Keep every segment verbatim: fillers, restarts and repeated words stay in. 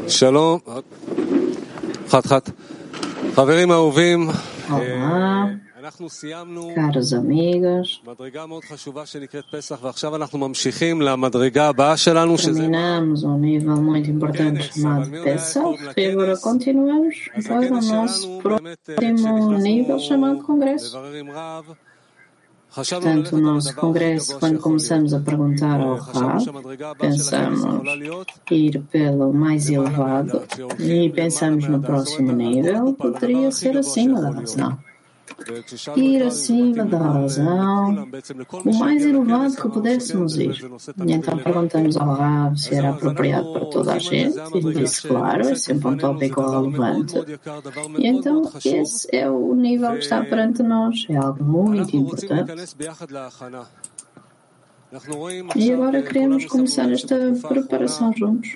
שלום, חת חת. חברים אהובים, אנחנו סיימנו מדרגה מאוד חשובה שנקראת פסח, ועכשיו אנחנו ממשיכים למדרגה הבאה שלנו, שזה Terminamos um nível muito importante chamado Pesach e agora continuamos para o nosso próximo nível chamado Congresso. Portanto, o nosso congresso, quando começamos a perguntar ao Rav, pensamos ir pelo mais elevado e pensamos no próximo nível, poderia ser acima da razão. Ir acima da razão, o mais elevado que pudéssemos ir. E então perguntamos ao Rav se era apropriado para toda a gente, e ele disse, claro, é sempre um tópico relevante. E então esse é o nível que está perante nós, é algo muito importante. E agora queremos começar esta preparação juntos.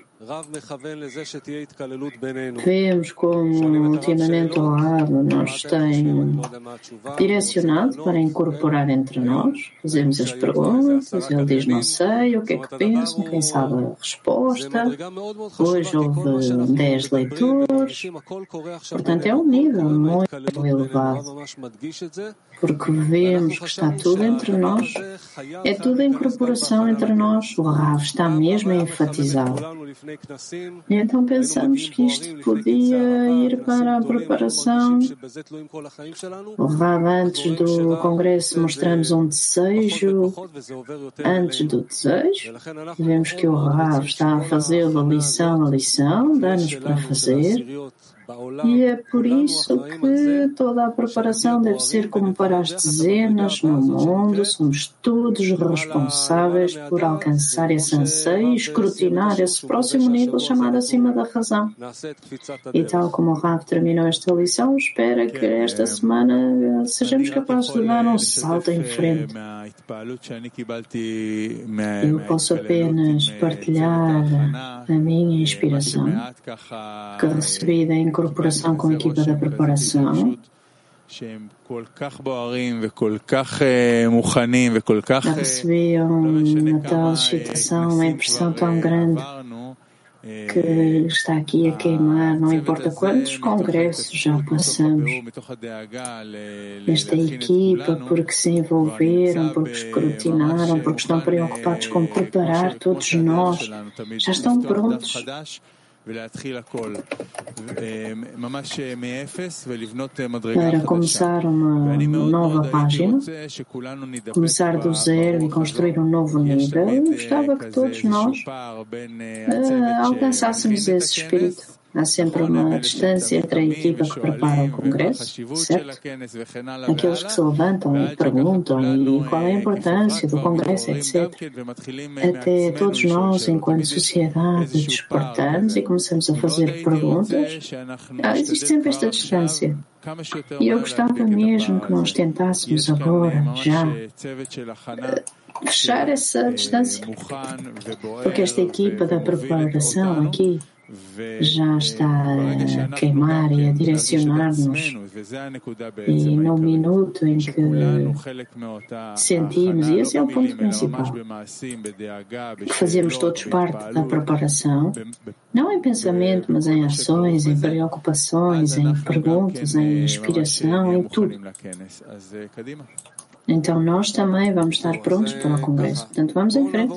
Vemos como ultimamente o Rav nos tem direcionado para incorporar entre nós. Fazemos as perguntas, ele diz não sei, o que é que pensam, quem sabe a resposta. Hoje houve dez leitores, portanto é um nível muito elevado, porque vemos que está tudo entre nós, é tudo a incorporação entre nós. O Rav está mesmo a enfatizar. E então pensamos que isto podia ir para a preparação. O Rav, antes do Congresso, mostramos um desejo. Antes do desejo, vemos que o Rav está a fazê-lo lição a lição, dá-nos para fazer. E é por isso que toda a preparação deve ser como para as dezenas no mundo. Somos todos responsáveis por alcançar esse anseio e escrutinar esse próximo nível chamado acima da razão. E tal como o Rav terminou esta lição, espera que esta semana sejamos capazes de dar um salto em frente. Eu posso apenas partilhar a minha inspiração que recebi da incorporação com a equipa da preparação. Recebi uma tal excitação, uma impressão tão grande que está aqui a queimar, não importa quantos congressos já passamos. Esta equipa, porque se envolveram, porque escrutinaram, porque estão preocupados com preparar todos nós, já estão prontos para começar uma nova página, começar do zero e construir um novo nível. Eu gostava que todos nós uh, alcançássemos esse espírito. Há sempre uma distância entre a equipa que prepara o Congresso, certo? Aqueles que se levantam e perguntam e qual é a importância do Congresso, etcétera. Até todos nós, enquanto sociedade, despertamos e começamos a fazer perguntas. Ah, existe sempre esta distância. E eu gostava mesmo que nós tentássemos agora, já, fechar essa distância. Porque esta equipa da preparação aqui já está a queimar e a direcionar-nos, e no minuto em que sentimos, e esse é o ponto principal, que fazemos todos parte da preparação, não em pensamento, mas em ações, em preocupações, em perguntas, em inspiração, em tudo. Então nós também vamos estar prontos para o Congresso. Portanto, vamos em frente.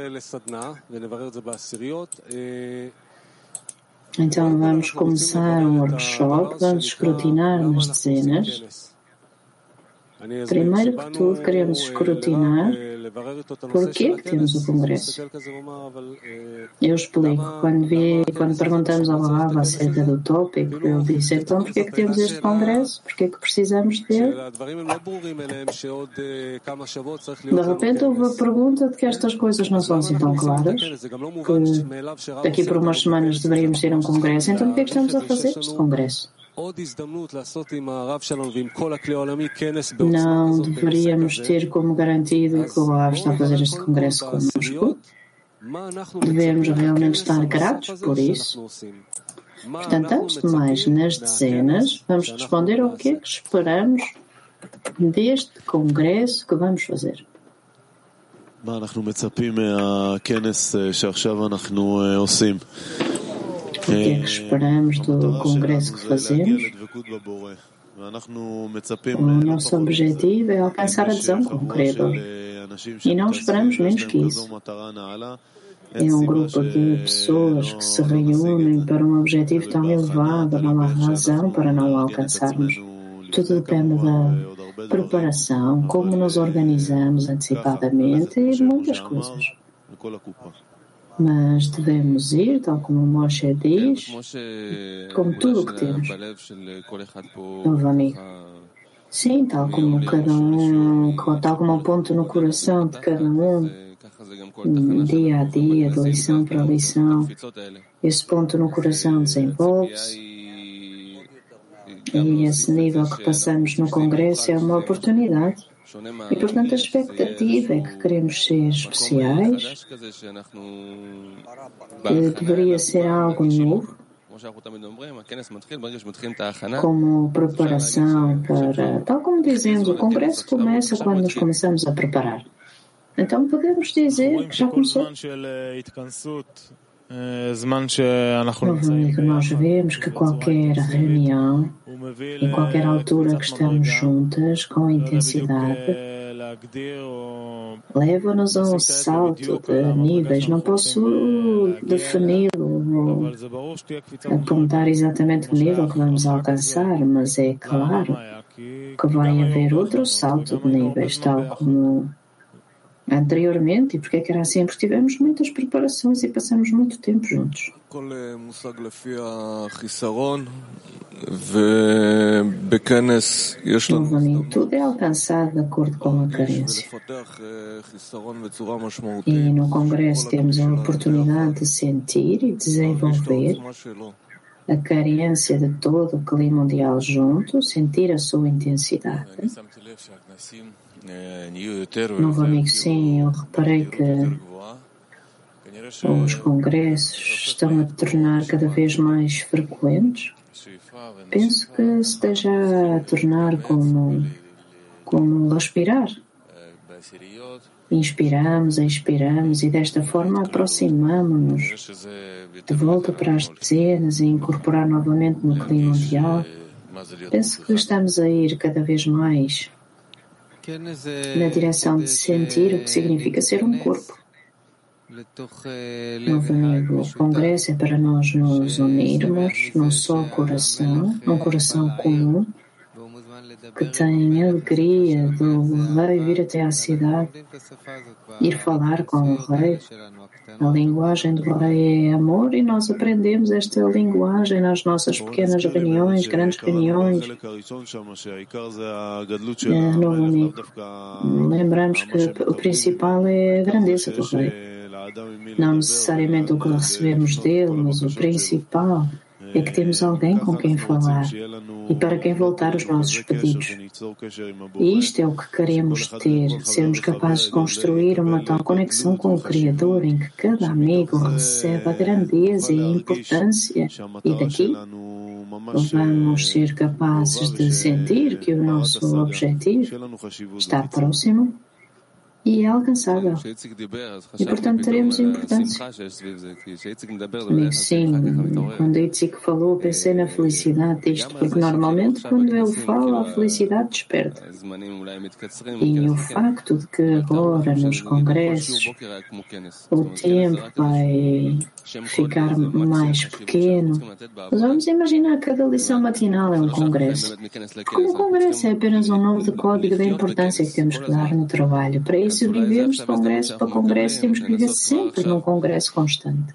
Então vamos começar um workshop, vamos escrutinar nas dezenas. Primeiro que tudo, queremos escrutinar por que temos o Congresso. Eu explico. Quando, vi, quando perguntamos ao Rav acerca do tópico, eu disse, então, por que é que temos este Congresso? Por que é que precisamos dele? De repente houve a pergunta de que estas coisas não são assim tão claras, que daqui por umas semanas deveríamos ter um Congresso, então por que é que estamos a fazer este Congresso? Não deveríamos ter como garantido que o Rav está a fazer este congresso conosco. Devemos realmente estar gratos por isso. Portanto, antes de mais, nas dezenas, vamos responder ao que é que esperamos deste congresso que vamos fazer. que é que esperamos do congresso que fazemos? O nosso objetivo é alcançar a adesão com o Criador. E não esperamos menos que isso. É um grupo de pessoas que se reúnem para um objetivo tão elevado, não há razão para não o alcançarmos. Tudo depende da preparação, como nos organizamos antecipadamente e de muitas coisas. Mas devemos ir, tal como o Moshe diz, com tudo o que temos. Novo amigo. Sim, tal como cada um, tal como um ponto no coração de cada um, dia a dia, de lição para lição, esse ponto no coração desenvolve-se e esse nível que passamos no Congresso é uma oportunidade. E, portanto, a expectativa é que queremos ser especiais, que deveria ser algo novo, como preparação para, tal como dizemos, o Congresso começa quando nos começamos a preparar. Então podemos dizer que já começou. Novo amigo, nós vemos que qualquer reunião, em qualquer altura que estamos juntas, com intensidade, leva-nos a um salto de níveis. Não posso defini-lo, apontar exatamente o nível que vamos alcançar, mas é claro que vai haver outro salto de níveis, tal como anteriormente. E porque é que era assim? Porque tivemos muitas preparações e passamos muito tempo juntos. Novo amigo, tudo é alcançado de acordo com a carência. E no Congresso temos a oportunidade de sentir e desenvolver a carência de todo o clima mundial junto, sentir a sua intensidade. Novo amigo, sim, eu reparei que os congressos estão a tornar cada vez mais frequentes. Penso que se esteja a tornar como, como respirar. Inspiramos, expiramos e desta forma aproximamos-nos de volta para as dezenas e incorporar novamente no clima mundial. Penso que estamos a ir cada vez mais na direção de sentir o que significa ser um corpo. Novo amigo, o Congresso é para nós nos unirmos num só coração, num coração comum, que tem a alegria do rei vir até à cidade, ir falar com o rei. A linguagem do rei é amor e nós aprendemos esta linguagem nas nossas pequenas reuniões, grandes reuniões. É, novo amigo, lembramos que o principal é a grandeza do rei. Não necessariamente o que recebemos dele, mas o principal é que temos alguém com quem falar e para quem voltar os nossos pedidos. E isto é o que queremos ter, sermos capazes de construir uma tal conexão com o Criador em que cada amigo recebe a grandeza e a importância. E daqui vamos ser capazes de sentir que o nosso objetivo está próximo e é alcançável. E, portanto, teremos importância. Amigo, sim, quando Itzik falou, pensei na felicidade disto, porque normalmente quando ele fala, a felicidade desperta. E o facto de que agora, nos congressos, o tempo vai ficar mais pequeno, mas vamos imaginar que cada lição matinal é um congresso. Como o congresso é apenas um novo código da importância que temos que dar no trabalho. Para isso, se vivemos de congresso para congresso, temos que viver sempre num congresso constante.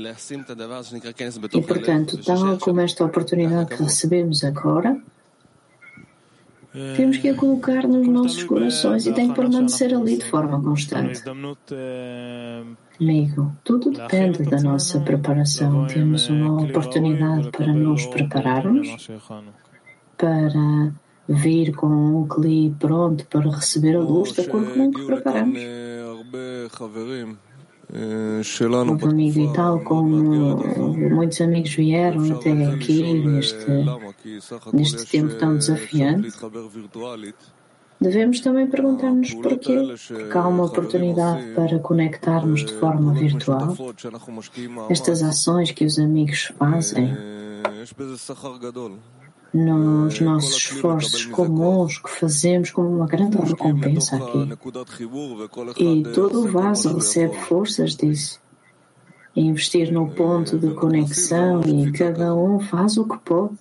E, portanto, tal como esta oportunidade que recebemos agora, temos que a colocar nos nossos corações e tem que permanecer ali de forma constante. Amigo, tudo depende da nossa preparação. Temos uma oportunidade para nos prepararmos, para vir com um clipe pronto para receber a luz de acordo com o que preparamos. Novo amigo, e tal como muitos amigos vieram até aqui neste, neste tempo tão desafiante, Devemos também perguntar-nos porquê, porque há uma oportunidade para conectarmos de forma virtual. Estas ações que os amigos fazem nos nossos esforços comuns que fazemos como uma grande recompensa aqui. E todo o vaso recebe forças disso. E investir no ponto de conexão e cada um faz o que pode.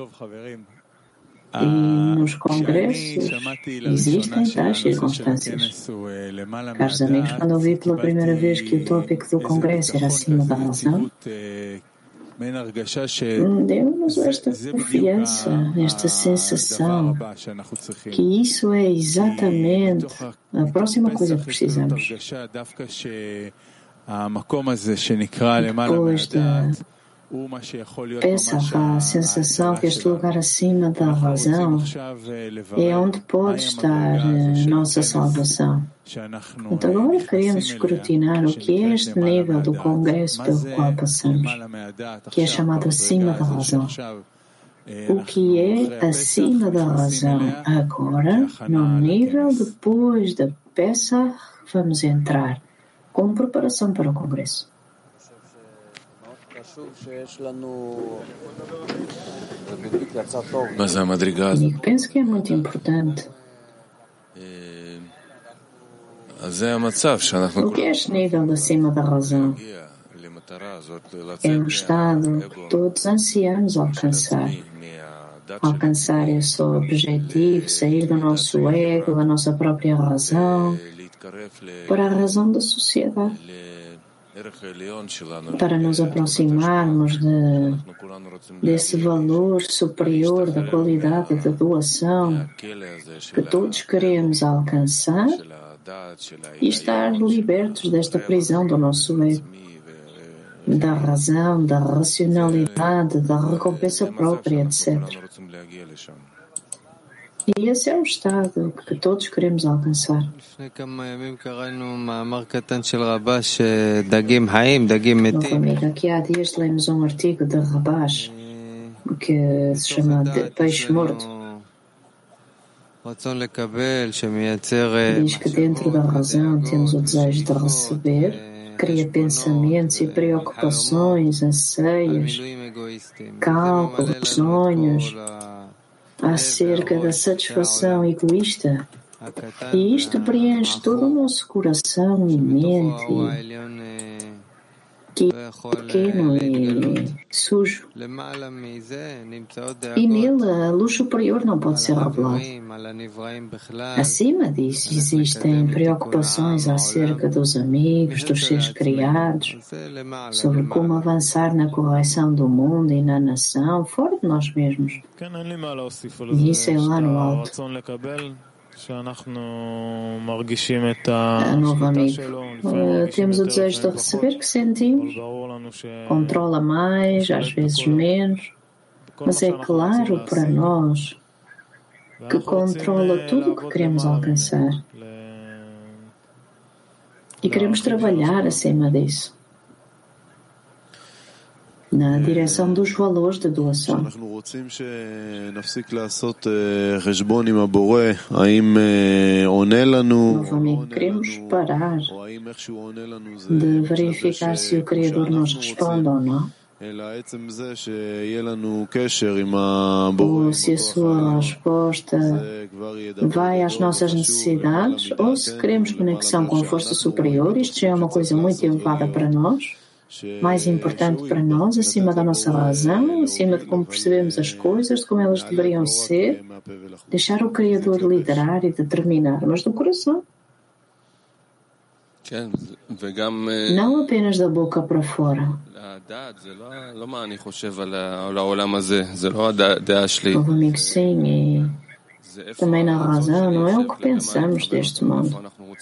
E nos congressos existem tais circunstâncias. Caros amigos, quando eu vi pela primeira vez que o tópico do congresso era acima da razão, deu-nos esta confiança, esta sensação que isso é exatamente a próxima coisa que precisamos. Depois da Essa a sensação que este lugar acima da razão é onde pode estar a nossa salvação. Então agora queremos escrutinar o que é este nível do congresso pelo qual passamos, que é chamado acima da razão. O que é acima da razão agora, no nível depois da peça, vamos entrar como preparação para o congresso. Eu penso que é muito importante. O que é este nível acima da razão? É um estado que todos ansiamos alcançar. Alcançar esse objetivo, sair do nosso ego, da nossa própria razão, para a razão da sociedade. Para nos aproximarmos de, desse valor superior da qualidade da doação que todos queremos alcançar e estar libertos desta prisão do nosso ego, da razão, da racionalidade, da recompensa própria, etcétera. E esse é o estado que todos queremos alcançar. Novamente, aqui há dias lemos um artigo de Rabash que se chama de Peixe Morto. Diz que dentro da razão temos o desejo de receber, cria pensamentos e preocupações, anseios, cálculos, sonhos, acerca da satisfação egoísta, e isto preenche todo o nosso coração e mente, que é pequeno e sujo. E nele a luz superior não pode ser revelada. Acima disso existem preocupações acerca dos amigos, dos seres criados, sobre como avançar na correção do mundo e na nação, fora de nós mesmos. E isso é lá no alto. Ah, novo amigo, uh, temos o desejo de receber que sentimos, controla mais, às vezes menos, mas é claro para nós que controla tudo o que queremos alcançar e queremos trabalhar acima disso, na direção dos valores de doação. Novamente, queremos parar de verificar se o Criador nos responde ou não, ou se a sua resposta vai às nossas necessidades, ou se queremos conexão com a força superior. Isto já é uma coisa muito elevada para nós, mais importante para nós, acima da nossa razão, acima de como percebemos as coisas, de como elas deveriam ser, deixar o Criador liderar e determinar, mas do coração. Não apenas da boca para fora. Novo amigo, sim, e também na razão, não é o que pensamos deste mundo.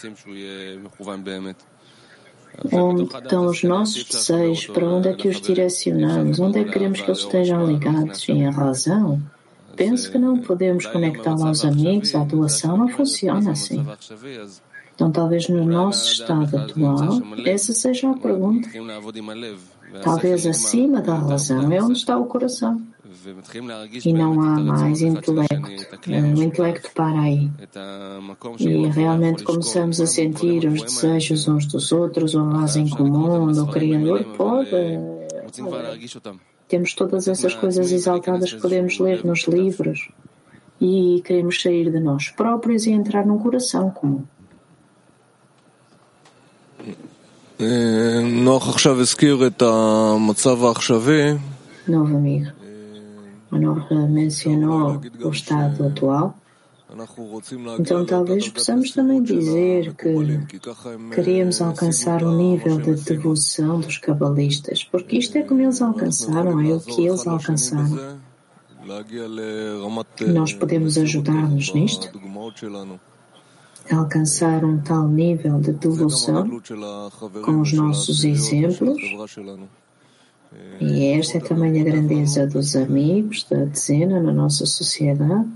Onde estão os nossos desejos? Para onde é que os direcionamos? Onde é que queremos que eles estejam ligados? E a razão? Penso que não podemos conectá-la aos amigos, à doação, não funciona assim. Então, talvez no nosso estado atual, essa seja a pergunta. Talvez acima da razão é onde está o coração. e não há mais intelecto. O intelecto para aí. E realmente começamos a sentir os desejos uns dos outros, o Allah em comum, do Criador. Pode. Temos todas essas coisas exaltadas que podemos ler nos livros e queremos sair de nós próprios e entrar num coração comum. Novo amigo, o Novo mencionou o estado atual, então talvez possamos também dizer que queríamos alcançar o nível de devoção dos cabalistas, porque isto é como eles alcançaram, é o que eles alcançaram. Nós podemos ajudar-nos nisto? Alcançar um tal nível de devoção com os nossos exemplos. E esta é também a grandeza dos amigos da dezena na nossa sociedade.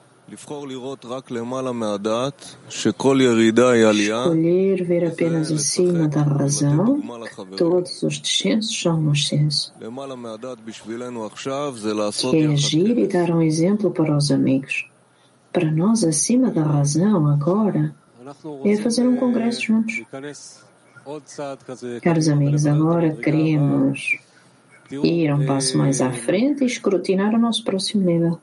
Escolher ver apenas acima da razão que todos os descensos são um ascenso. Que é agir e dar um exemplo para os amigos. Para nós, acima da razão, agora, é fazer um congresso juntos. Caros amigos, agora queremos ir um passo mais à frente e escrutinar o nosso próximo nível.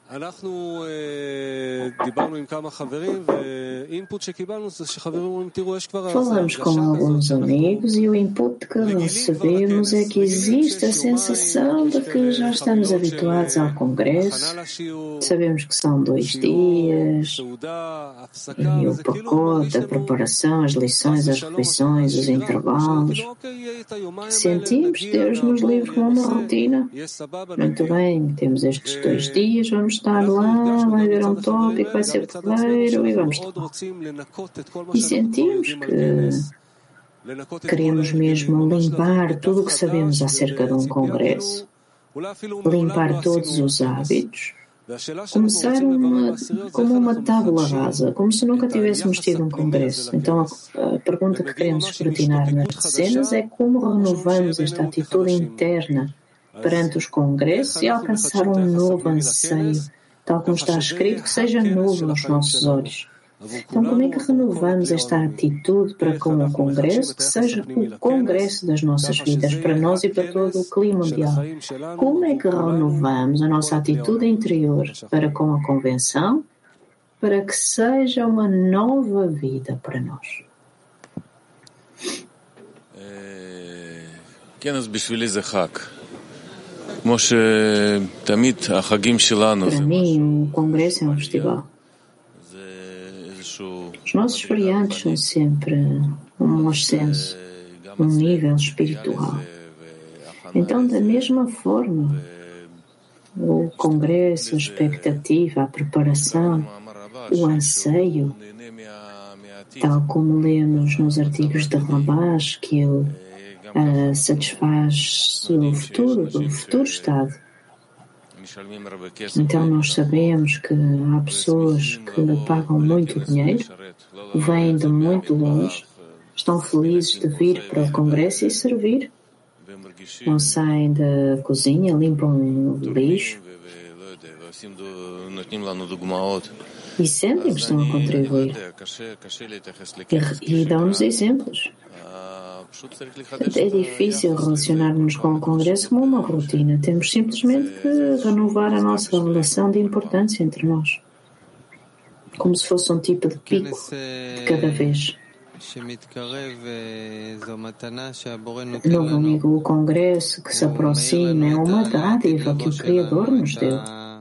Falamos com alguns amigos e o input que recebemos é que existe a sensação de que já estamos habituados ao congresso. Sabemos que são dois dias e o pacote, a preparação, as lições, as refeições, os intervalos. Sentimos Deus nos livre como uma rotina. Muito bem, temos estes dois dias, vamos estar lá, vai haver um tópico, vai ser porreiro e vamos estar lá. E sentimos que queremos mesmo limpar tudo o que sabemos acerca de um congresso, limpar todos os hábitos, começar uma, como uma tábula rasa, como se nunca tivéssemos tido um congresso. Então a, a pergunta que queremos escrutinar nas cenas é como renovamos esta atitude interna perante os congressos e alcançar um novo anseio, tal como está escrito, que seja novo nos nossos olhos. Então, como é que renovamos esta atitude para com o congresso, que seja o congresso das nossas vidas, para nós e para todo o clima mundial? Como é que renovamos a nossa atitude interior para com a convenção, para que seja uma nova vida para nós? Para mim, o congresso é um festival. Os nossos feriados são sempre um ascenso, um nível espiritual. Então, da mesma forma, o congresso, a expectativa, a preparação, o anseio, tal como lemos nos artigos de Rabash, que ele uh, satisfaz o futuro, o futuro estado. Então nós sabemos que há pessoas que lhe pagam muito dinheiro, vêm de muito longe, estão felizes de vir para o congresso e servir. Não saem da cozinha, limpam o lixo e sentem que estão a contribuir. E, e dão-nos exemplos. É difícil relacionar-nos com o Congresso como uma rotina. Temos simplesmente que renovar a nossa relação de importância entre nós. Como se fosse um tipo de pico de cada vez. Novo amigo, o Congresso que se aproxima é uma dádiva que o Criador nos deu.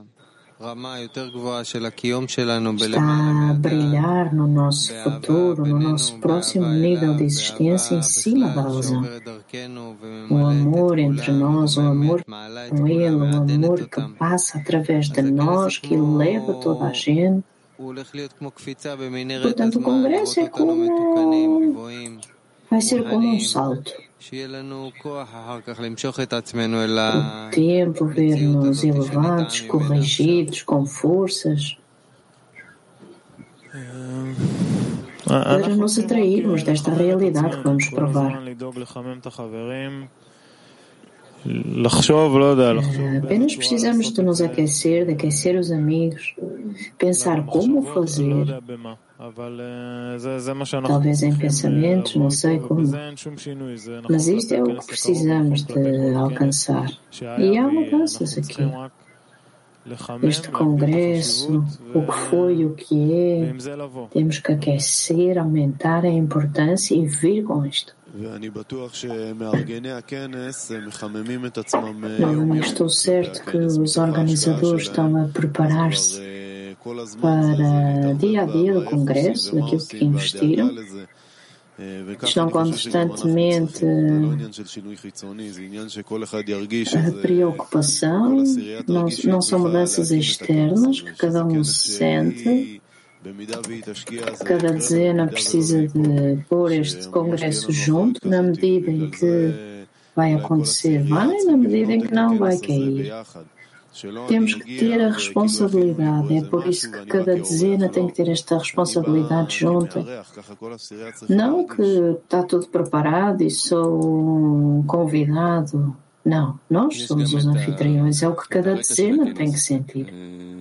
Está a brilhar no nosso futuro, no nosso próximo nível de existência em cima da razão. O amor entre nós, o amor com Ele, o amor que passa através de nós, que leva toda a gente. Portanto, o Congresso é como... vai ser como um salto. O tempo ver-nos elevados, corrigidos, com forças, para nos atrairmos desta realidade que vamos provar. Apenas precisamos de nos aquecer, de aquecer os amigos, pensar como fazer, talvez em pensamentos, não sei como, mas isto é o que precisamos de alcançar. E há mudanças aqui. Este congresso, o que foi e o que é, temos que aquecer, aumentar a importância e vir com isto. Novamente, estou certo que os organizadores estão a preparar-se para dia a dia do congresso, daquilo que investiram. Estão constantemente a preocupação, não, não são mudanças externas que cada um se sente. Cada dezena precisa de pôr este congresso junto, na medida em que vai acontecer, vai, na medida em que não, vai cair. Temos que ter a responsabilidade, é por isso que cada dezena tem que ter esta responsabilidade junta. Não que está tudo preparado e sou um convidado. Não, nós somos os anfitriões, é o que cada dezena tem que sentir.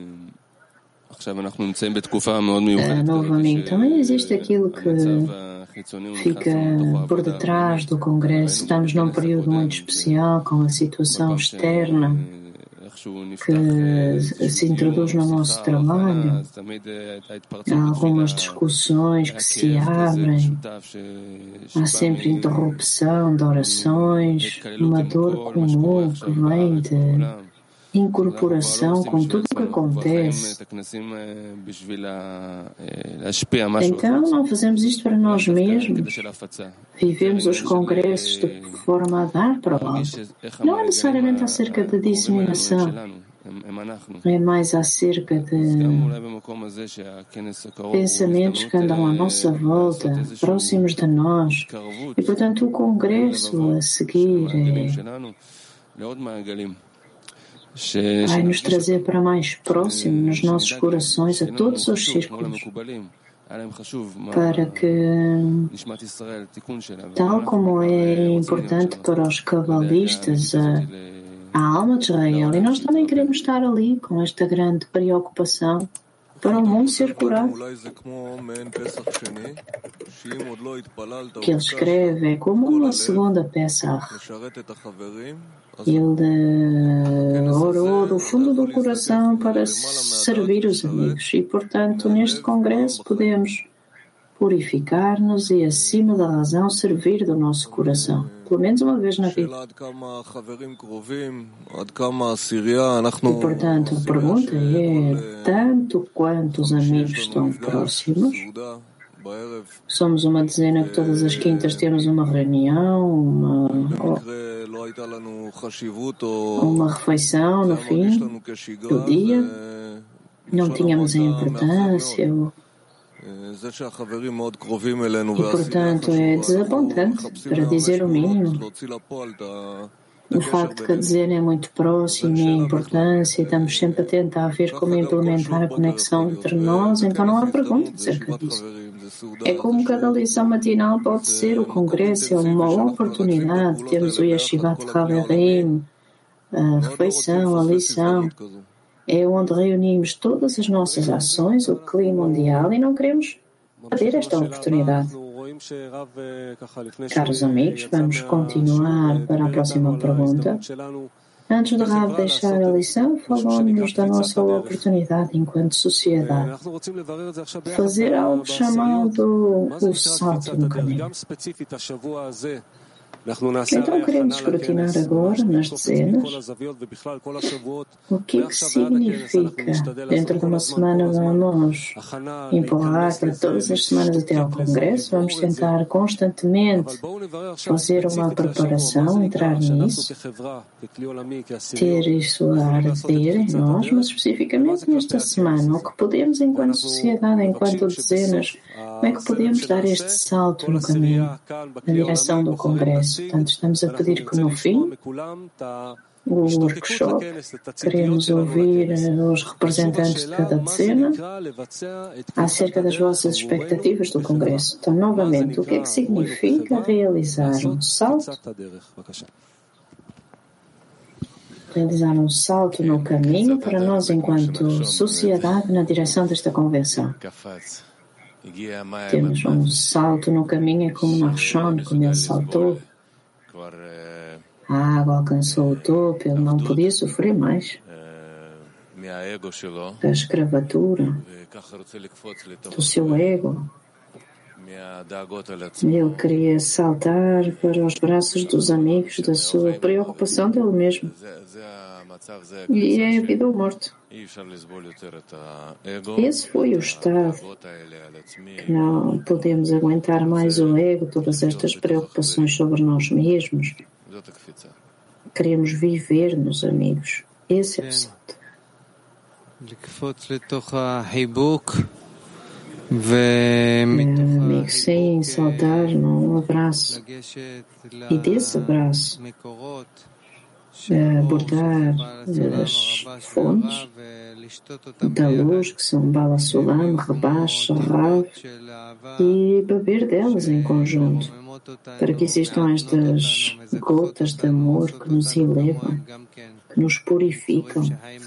Uh, novamente, também existe aquilo que fica por detrás do Congresso. Estamos num período muito especial, com a situação externa que se introduz no nosso trabalho. Há algumas discussões que se abrem, há sempre interrupção de orações, uma dor comum que vem de incorporação com tudo o que acontece. Então, não fazemos isto para nós mesmos. Vivemos os congressos de forma a dar para o alto. Não é necessariamente acerca da disseminação. É mais acerca de pensamentos que andam à nossa volta, próximos de nós. E, portanto, o congresso a seguir é vai nos trazer para mais próximo nos nossos corações, a todos os círculos, para que, tal como é importante para os cabalistas a, a alma de Israel, e nós também queremos estar ali com esta grande preocupação para o mundo ser curado. O que ele escreve é como uma segunda peça. Ele orou do fundo do coração para servir os amigos e, portanto, neste congresso podemos purificar-nos e, acima da razão, servir do nosso coração, pelo menos uma vez na vida. E, portanto, a pergunta é, tanto quanto os amigos estão próximos, somos uma dezena que todas as quintas temos uma reunião, uma, uma refeição no fim do dia, não tínhamos a importância. E, portanto, é desapontante, para dizer o mínimo. O facto que a dezena é muito próximo e a importância, e estamos sempre a tentar ver como implementar a conexão entre nós, então não há pergunta acerca disso. É como cada lição matinal pode ser, o congresso é uma oportunidade, temos o Yeshivat Haverim, a refeição, a lição, é onde reunimos todas as nossas ações, o clima mundial, e não queremos perder esta oportunidade. Caros amigos, vamos continuar para a próxima pergunta. Antes do Rav deixar a lição, falamos da nossa oportunidade enquanto sociedade. Fazer algo chamado o salto no caminho. Então queremos escrutinar agora, nas dezenas, o que é que significa, dentro de uma semana vamos empurrar para todas as semanas até ao Congresso, vamos tentar constantemente fazer uma preparação, entrar nisso, ter isso a arder em nós, mas especificamente nesta semana, o que podemos enquanto sociedade, enquanto dezenas, como é que podemos dar este salto no caminho, na direção do Congresso? Portanto, estamos a pedir que no fim, o workshop, queremos ouvir os representantes de cada dezena acerca das vossas expectativas do Congresso. Então, novamente, o que é que significa realizar um salto? realizar um salto no caminho para nós, enquanto sociedade, na direção desta convenção. Temos um salto no caminho, é como Nachshon, quando ele saltou. A água alcançou o topo, ele não podia sofrer mais da escravatura, do seu ego. Ele queria saltar para os braços dos amigos, da sua preocupação dele mesmo. E é a vida ou morte. Esse foi o estado que não podemos aguentar mais o ego, todas estas preocupações sobre nós mesmos. Queremos viver nos amigos. Esse é o salto. Amigo, sim, saltar num abraço. E desse abraço, abordar as fontes da luz, que são Bala Sulam, Rabash, Rav, e beber delas em conjunto, para que existam estas gotas de amor que nos elevam, que nos purificam,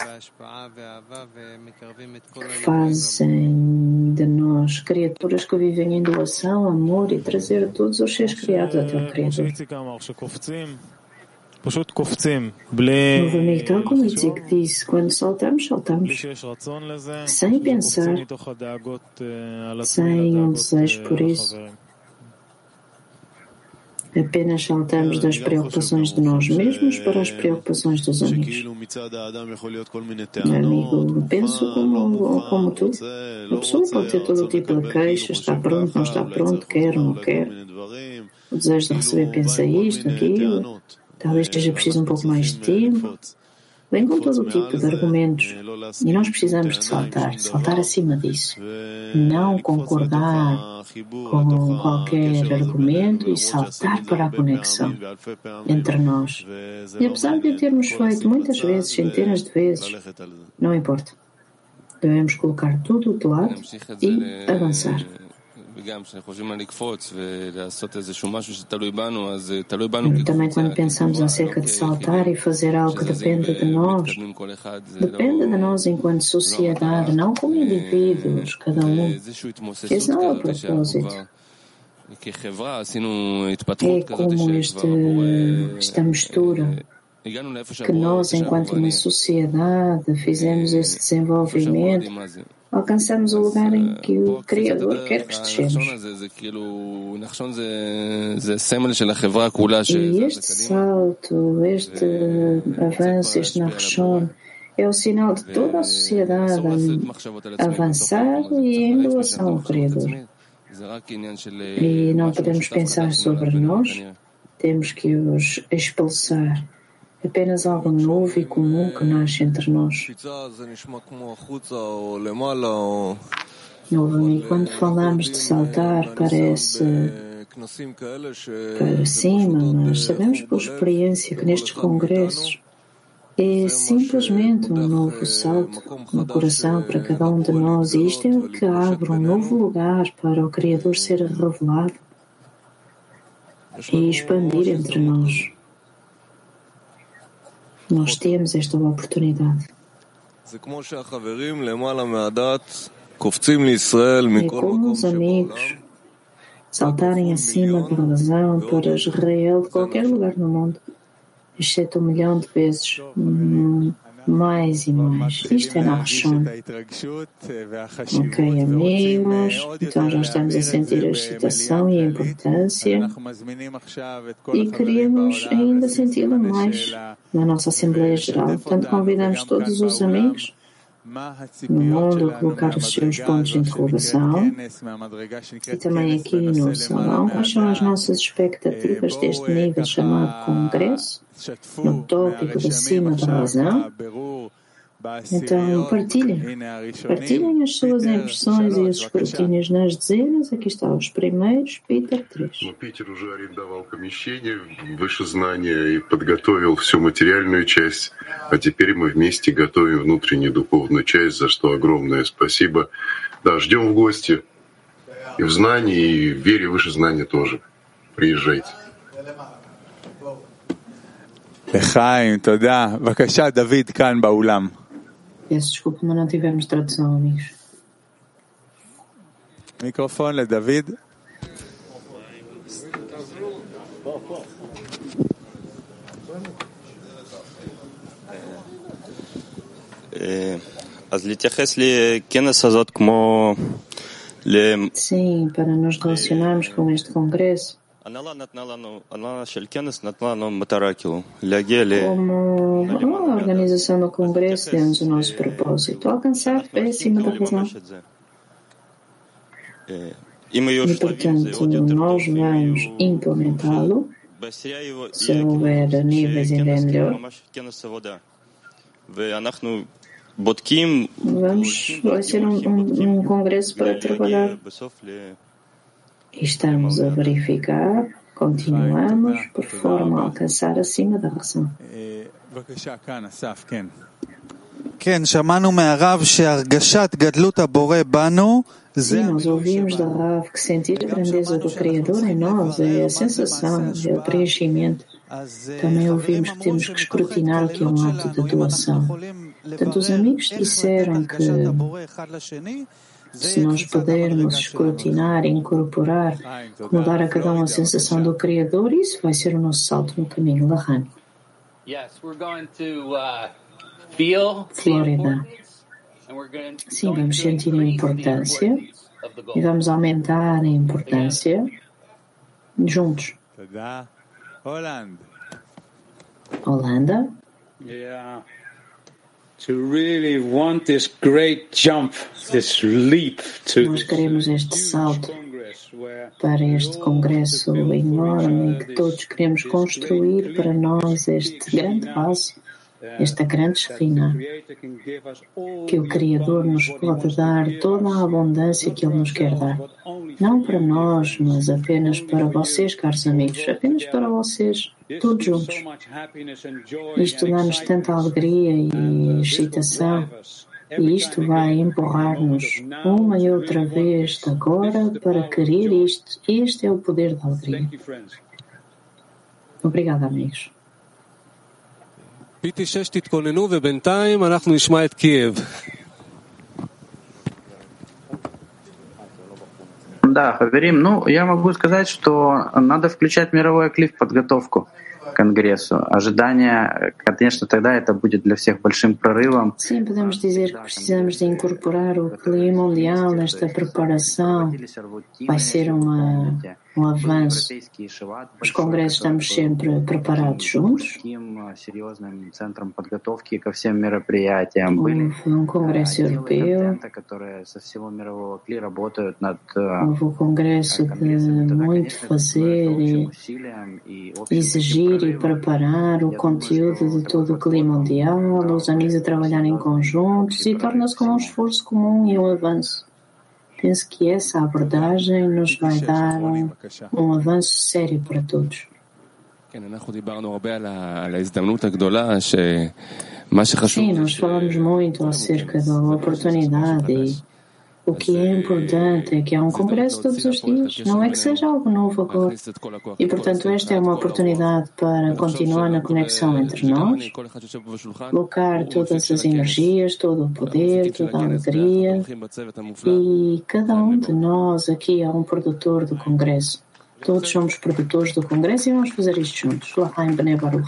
que fazem de nós criaturas que vivem em doação, amor e trazer todos os seres criados até o Criador. Novo amigo, tal como Itzik disse, quando saltamos, saltamos, sem pensar, sem um desejo por isso. Apenas saltamos das preocupações de nós mesmos para as preocupações dos amigos. Amigo, penso como, como tu. A pessoa pode ter todo o tipo de queixas, está pronto, não está pronto, quer, não quer. O desejo de receber pensa isto, aquilo. Talvez seja preciso um pouco mais de tempo. Vem com todo o tipo de argumentos. E nós precisamos de saltar, saltar acima disso. Não concordar com qualquer argumento e saltar para a conexão entre nós. E apesar de o termos feito muitas vezes, centenas de vezes, não importa. Devemos colocar tudo de lado e avançar. Também quando pensamos acerca de saltar e fazer algo que depende de nós, depende de nós enquanto sociedade, não como indivíduos, cada um. Esse não é o propósito. É como este, esta mistura que nós, enquanto uma sociedade, fizemos esse desenvolvimento, alcançamos o lugar em que o Criador quer que estejamos. E este salto, este avanço, este Nachshon, é o sinal de toda a sociedade a avançar e em doação ao Criador. E não podemos pensar sobre nós, temos que os expulsar. Apenas algo novo e comum que nasce entre nós. E quando falamos de saltar, parece para cima, mas sabemos por experiência que nestes congressos é simplesmente um novo salto no coração para cada um de nós, e isto é o que abre um novo lugar para o Criador ser revelado e expandir entre nós. Nós temos esta oportunidade. É como os amigos saltarem acima da razão para Israel de qualquer lugar no mundo, exceto um milhão de vezes, hum, mais e mais. Isto é Nachshon. Ok, amigos, então já estamos a sentir a excitação e a importância e queríamos ainda senti-la mais na nossa Assembleia Geral. Portanto, convidamos todos os amigos no mundo a colocar os seus pontos de interrogação e também aqui no salão. Quais são as nossas expectativas deste nível chamado Congresso, no tópico de cima da razão? Então, partilhem. Partilhem as suas impressões e os escrutínios nas dezenas. Aqui estão os primeiros, Питер três. Питер уже арендовал помещение, выше знания и подготовил всю материальную часть, а теперь мы вместе готовим внутреннюю духовную часть, за что огромное спасибо. Да, ждем в гости и в знании, и в вере выше знания тоже. Приезжайте. לחיים, תודה. בבקשה, דוד, כאן באולם. Peço desculpa, mas não tivemos tradução, amigos. מיקרופון לדוד. אז להתייחס לכנס הזאת כמו Sim, para nos relacionarmos com este congresso. הנהלה של כנס נתנה לנו מטרה, כאילו, להגיע ל... Como a organização do congresso deu-nos o nosso propósito, alcançar fé acima da razão. E, portanto, nós vamos implementá-lo, se houver níveis ainda melhor. Vamos, vai ser um, um, um congresso para trabalhar. E estamos a verificar, continuamos, por forma a alcançar acima da razão. כן, שמענו מהרב שהרגשת גדלות הבורא בנו Sim, nós ouvimos da Rav que sentir a grandeza do Criador em nós é a sensação, é o preenchimento. Também ouvimos que temos que escrutinar o que é um ato de doação. Portanto, os amigos disseram que se nós pudermos escrutinar, incorporar, mudar a cada um a sensação do Criador, isso vai ser o nosso salto no caminho da Rã. Flórida. Sim, vamos sentir a importância e vamos aumentar a importância juntos. Holanda. Yeah. To really want this great jump, this leap to Nós queremos este salto para este congresso enorme que todos queremos construir para nós este grande vaso, esta grande esquina, que o Criador nos pode dar toda a abundância que Ele nos quer dar. Não para nós, mas apenas para vocês, caros amigos, apenas para vocês, todos juntos. Isto dá-nos tanta alegria e excitação, e isto vai empurrar-nos uma e outra vez de agora para querer isto. Este é o poder da alegria. Obrigada, amigos. פי טי שש תתכוננו ובינתיים אנחנו נשמע את קייב. Да, Хаверим, ну, я могу сказать, что надо включать мировой оклик в подготовку к Конгрессу. Ожидание, конечно, тогда это будет для всех большим прорывом. Sim, podemos dizer que precisamos de incorporar o clima mundial nesta preparação. Vai ser uma, um avanço. Os congressos estamos sempre preparados juntos. Центром подготовки ко всем мероприятиям были um congresso europeu. которые со всего мирового ОКЛИ работают над Houve o congresso de muito fazer e exigir e preparar o conteúdo de todo o clima mundial, os amigos a trabalhar em conjuntos e torna-se como um esforço comum e um avanço. Penso que essa abordagem nos vai dar um, um avanço sério para todos. Sim, nós falamos muito acerca da oportunidade e o que é importante é que há um congresso todos os dias, não é que seja algo novo agora. E, portanto, esta é uma oportunidade para continuar na conexão entre nós, colocar todas as energias, todo o poder, toda a alegria, e cada um de nós aqui é um produtor do congresso. Todos somos produtores do congresso e vamos fazer isto juntos. L'chaim Bnei Baruch.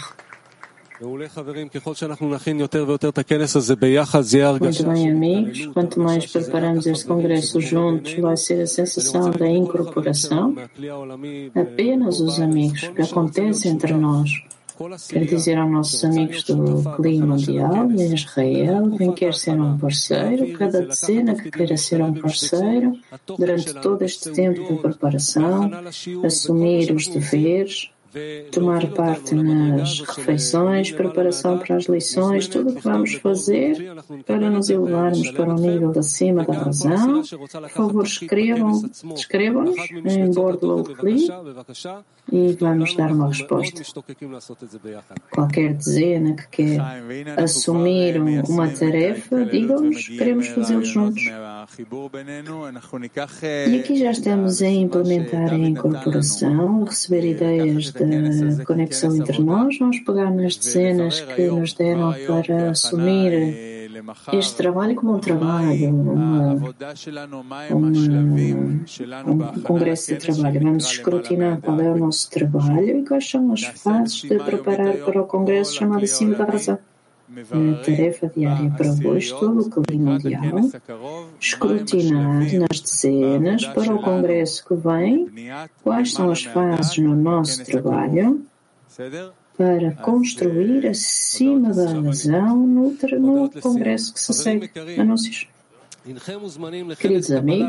Muito bem, amigos. Quanto mais preparamos este congresso juntos, vai ser a sensação da incorporação. Apenas os amigos que acontecem entre nós. Quer dizer aos nossos amigos do clima mundial, em Israel, quem quer ser um parceiro, cada dezena que queira ser um parceiro, durante todo este tempo de preparação, assumir os deveres, tomar parte nas refeições, preparação para as lições, tudo o que vamos fazer para nos elevarmos para o nível de acima da razão. Por favor, escrevam, escrevam-nos em bordo do clipe e vamos dar uma resposta. Qualquer dezena que quer assumir uma tarefa, digam-nos, queremos fazê-lo juntos. E aqui já estamos a implementar a incorporação, a receber ideias da conexão entre nós. Vamos pegar nas dezenas que nos deram para assumir este trabalho como um trabalho, uma, uma, um congresso de trabalho. Vamos escrutinar qual é o nosso trabalho e quais são as fases de preparar para o congresso chamado Acima da Razão. A tarefa diária para hoje, todo o clima mundial, escrutinar nas dezenas para o congresso que vem quais são as fases no nosso trabalho para construir acima da razão no, no congresso que se segue. Anúncios. Queridos amigos,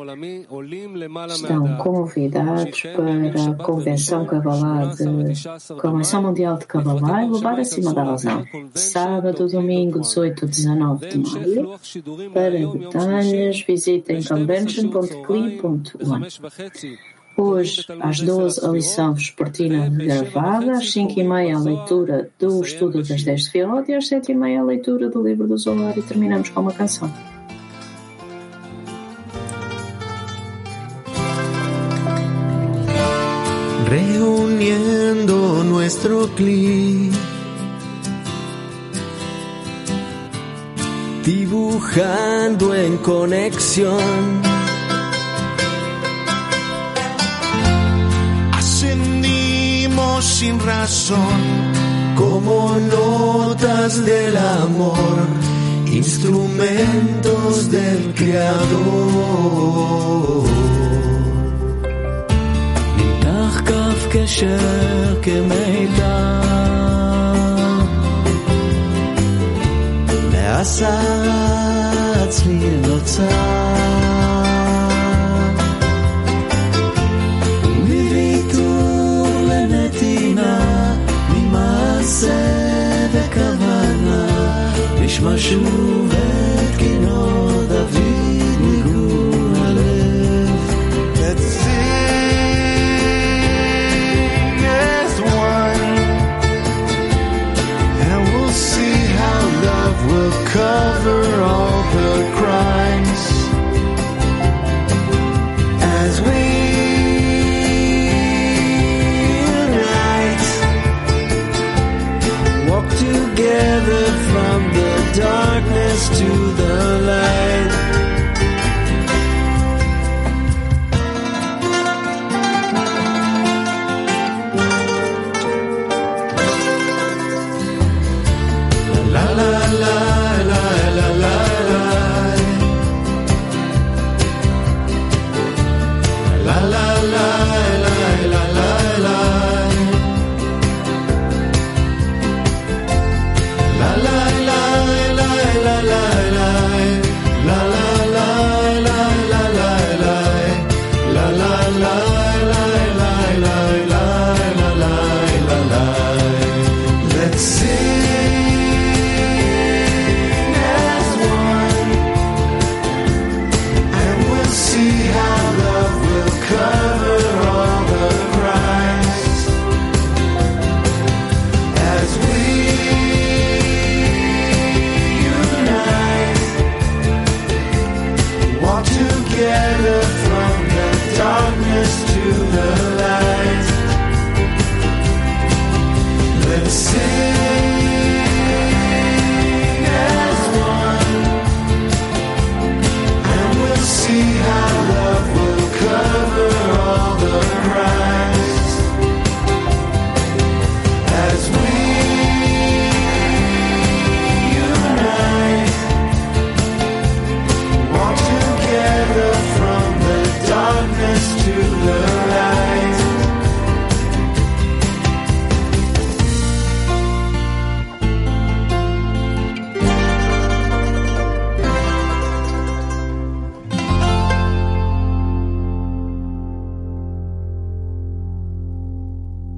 estão convidados para a Convenção Kabbalah de Convenção Mundial de Kabbalah e levar acima da razão. Sábado, domingo, dezoito a dezanove de maio. Para detalhes, visitem convention ponto cli ponto one. Hoje, às doze, a lição vespertina gravada, às cinco e meia a leitura do estudo das dez de Sefirot e às sete e meia a leitura do livro do Zohar e terminamos com uma canção. Reuniendo nuestro cli, dibujando en conexión, ascendimos sin razón, como notas del amor, instrumentos del Creador. כף קשר כמיתר ועשה אצלי נוצר מוויתור לנתינה ממעשה וכוונה נשמע שוב את כינור דוד ניגון הלב will cover all the crimes as we unite, walk together from the darkness to